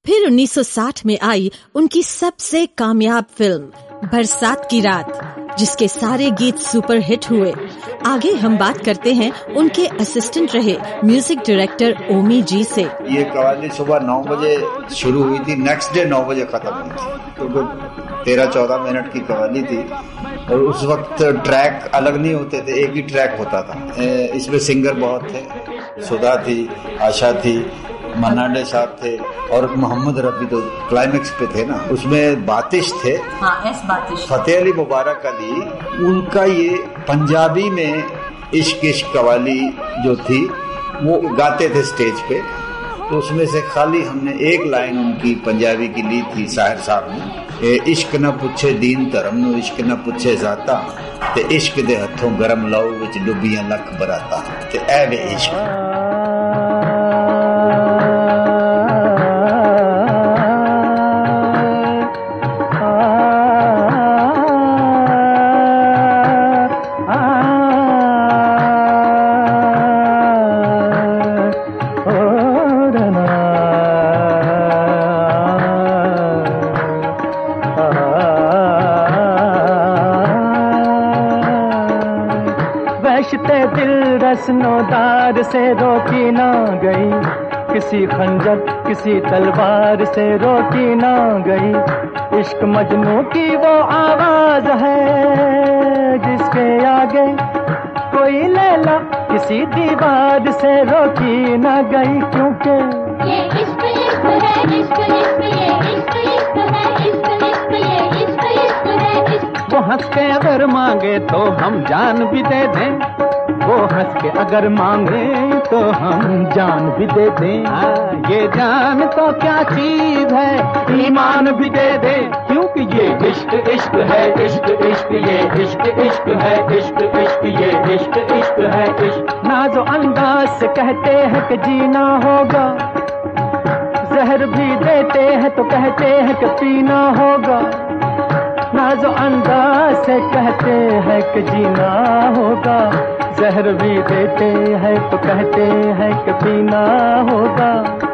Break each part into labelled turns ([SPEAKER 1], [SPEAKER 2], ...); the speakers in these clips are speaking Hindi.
[SPEAKER 1] फिर 1960 में आई उनकी सबसे कामयाब फिल्म बरसात की रात, जिसके सारे गीत सुपर हिट हुए। आगे हम बात करते हैं उनके असिस्टेंट रहे म्यूजिक डायरेक्टर ओमी जी से।
[SPEAKER 2] ये कव्वाली सुबह 9 बजे शुरू हुई थी, नेक्स्ट डे 9 बजे खत्म हुई थी, क्योंकि 13-14 मिनट की कव्वाली थी और उस वक्त ट्रैक अलग नहीं होते थे, एक ही ट्रैक होता था। इसमें सिंगर बहुत थे, सुधा थी, आशा थी, मन्ना डे साहब थे और मोहम्मद रफी तो क्लाइमेक्स पे थे ना। उसमें बातिश थे,
[SPEAKER 3] बातिश,
[SPEAKER 2] फतेह अली मुबारक अली, उनका ये पंजाबी में इश्क इश्क कव्वाली जो थी वो गाते थे स्टेज पे। तो उसमें से खाली हमने एक लाइन उनकी पंजाबी की ली थी साहिर साहब ने, इश्क न पुछे दीन धर्म नु, इश्क न पुछे जाता, ते इश्क दे हथों गरम लहू विच डुबियां लख बराता, ते ऐ वे इश्क।
[SPEAKER 4] दिल रस्नोदार से रोकी ना गई, किसी खंजर किसी तलवार से रोकी ना गई। इश्क मजनू की वो आवाज है जिसके आगे कोई लैला किसी दीवार से रोकी ना गई, क्योंकि
[SPEAKER 5] ये इश्क इश्क है, इश्क इश्क, ये इश्क इश्क है, इश्क इश्क, ये इश्क इश्क है इश्क।
[SPEAKER 4] वो हंस के अगर मांगे तो हम जान भी दे दें, वो हंस के अगर मांगे तो हम जान भी दे दें। ये जान तो क्या चीज है, ईमान भी दे दे, क्योंकि ये इश्क इश्क है, इश्क इश्क, ये इश्क इश्क है, इश्क इश्क, ये इश्क इश्क है इश्क। नाज़ो अंदाज से कहते हैं कि जीना होगा, जहर भी देते हैं तो कहते हैं कि पीना होगा। नाज़ो अंदाज से कहते हैं कि जीना होगा, जहर भी देते हैं तो कहते हैं कि पीना होगा।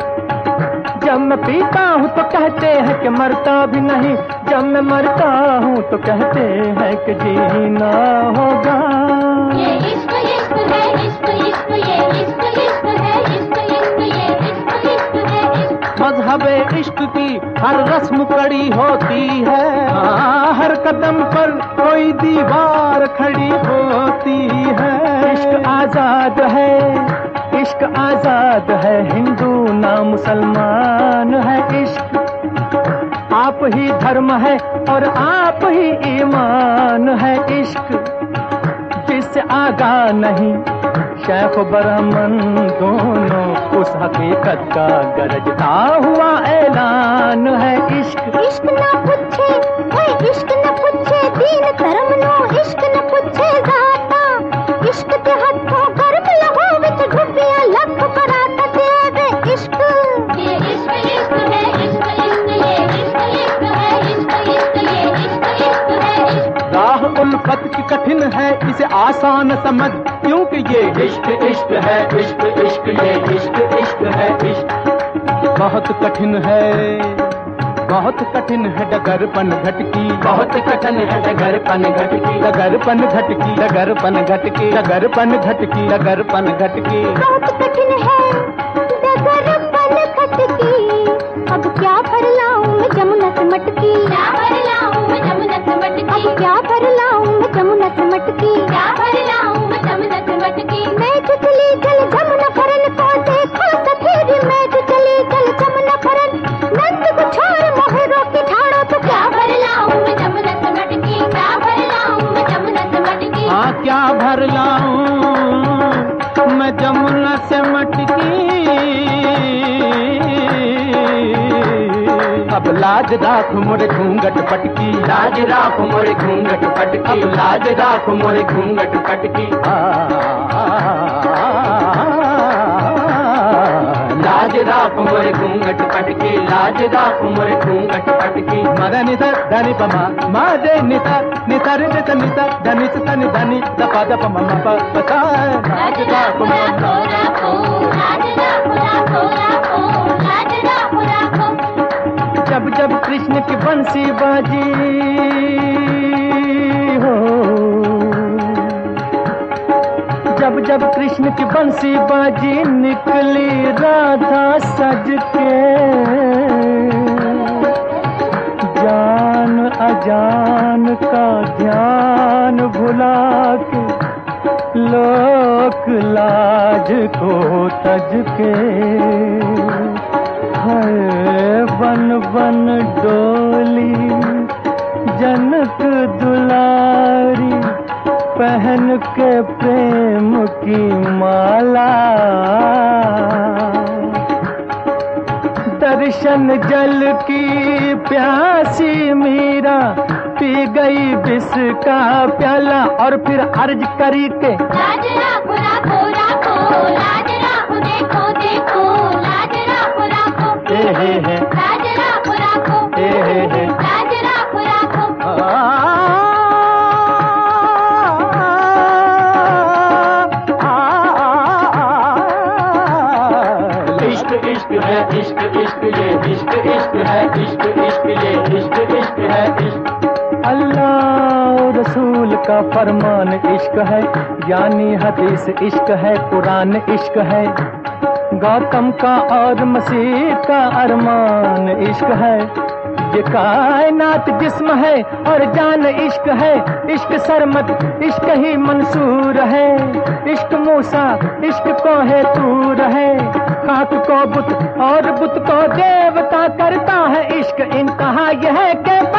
[SPEAKER 4] जब मैं पीता हूँ तो कहते हैं कि मरता भी नहीं, जब मैं मरता हूँ तो कहते हैं कि जीना होगा।
[SPEAKER 5] ये इश्क इश्क है, इश्क इश्क, ये इश्क इश्क है, इश्क इश्क, ये इश्क इश्क है इश्क।
[SPEAKER 4] मज़हबे इश्क की हर रस्म कड़ी होती है, हर कदम पर कोई दीवार खड़ी होती है। इश्क आजाद है, इश्क आजाद है, हिंदू ना मुसलमान है इश्क। आप ही धर्म है और आप ही ईमान है इश्क। जिससे आगा नहीं शेख ब्राह्मण दोनों, उस हकीकत का गरजता हुआ ऐलान है इश्क।
[SPEAKER 5] इश्क ना पूछे, इश्क न पूछे दीन धर्म नो, इश्क न पूछे जाता, इश्क के हथों गर्म लहू विच डुबियां लख बराता, ते इश्क। ये इश्क इश्क है, इश्क इश्क, ये इश्क इश्क है, इश्क इश्क, ये इश्क इश्क है इश्क।
[SPEAKER 4] राह उल्फत की कठिन है, इसे आसान समझ, क्योंकि ये इश्क इश्क है, इश्क इश्क, ये इश्क इश्क है इश्क। बहुत कठिन है, बहुत कठिन है डगरपन घटकी, बहुत कठिन है डगरपन घटकी, डगरपन घटकी, डगरपन घटकी, डगरपन घटकी, डगरपन घटकी।
[SPEAKER 5] बहुत कठिन है डगरपन घटकी, अब क्या भर लाऊं मैं जमुना से मटकी, क्या भर लाऊं मैं जमुना से मटकी, अब क्या भर लाऊं मैं जमुना से मटकी, क्या भर लाऊं मैं जमुना से मटकी। मैं जो चली जल जमुना भरन को देखो सफेदी, मैं जो चली जल जमुना भरन, नंद को छोड़ मोहे रोकी ठाड़ो, तो क्या भर लाऊं मैं जमुना से मटकी, क्या भर लाऊं मैं जमुना से मटकी।
[SPEAKER 4] हाँ क्या भर लाऊं मैं जमुना से मटकी। अब लाज राख मोरे घूंघट पटकी, लाज राख मोरे घूंघट पटकी, लाज राख मोरे घूंघट पटकी। लाज राख मोरे घूंघट पटकी, लाज राख मोरे घूंघट पटकी। मद निधर धनि पमा मा दे निधर निधर नित निधर धनि धनि धनि दपा दप मम प पता।
[SPEAKER 5] लाज राख मोरे घूंघट, लाज राख राखो, लाज राख राखो, लाज राख राखो।
[SPEAKER 4] कृष्ण की बंसी बाजी हो, जब जब कृष्ण की बंसी बाजी निकली राधा सज के, जान अजान का ध्यान भुला के, लोक लाज को तज के, हर बन बन डोली जनक दुलारी, पहन के प्रेम की माला, दर्शन जल की प्यासी मीरा, पी गई विष का प्याला, और फिर अर्ज करी के
[SPEAKER 5] लाज राखो राखो राखो, लाज राखो देखो देखो, लाज राखो राखो, लाज राखो राखो, लाज राखो राखो।
[SPEAKER 4] इश्क इश्क है, इश्क इश्क ये, इश्क इश्क है, इश्क इश्क ये, इश्क इश्क है, इश्क। अल्लाह रसूल का फरमान इश्क है, यानी हदीस इश्क है, कुरान इश्क है, गौतम का और मसीह का अरमान इश्क है, ये कायनात जिस्म है और जान इश्क है, इश्क सरमद इश्क ही मंसूर है, इश्क मूसा इश्क को है तूर है, खाक को बुत और बुत को देवता करता है इश्क, इंतहा यह है कि